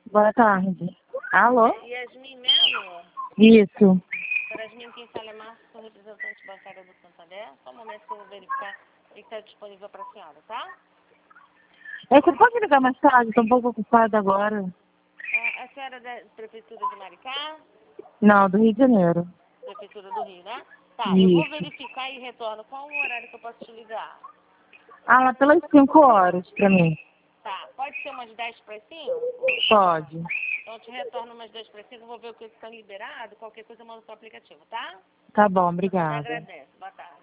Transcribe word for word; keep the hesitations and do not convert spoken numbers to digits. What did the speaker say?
Boa tarde. Alô? Yasmin Melo? Isso. Para Yasmin, quem fala é Márcio, sou representante bancária do Santander. Só um momento que eu vou verificar o que está disponível para a senhora, tá? É, você pode ligar mais tarde? Estou um pouco ocupada agora. É, a senhora é da Prefeitura de Maricá? Não, do Rio de Janeiro. Prefeitura do Rio, né? Tá, eu vou Isso. verificar e retorno. Qual o horário que eu posso te ligar? Ah, lá pelas cinco horas pra mim. Tá, pode ser umas dez para as cinco? Pode. Então eu te retorno umas dez para as cinco, vou ver o que está liberado, qualquer coisa eu mando pro aplicativo, tá? Tá bom, Eu obrigada. agradeço. Boa tarde.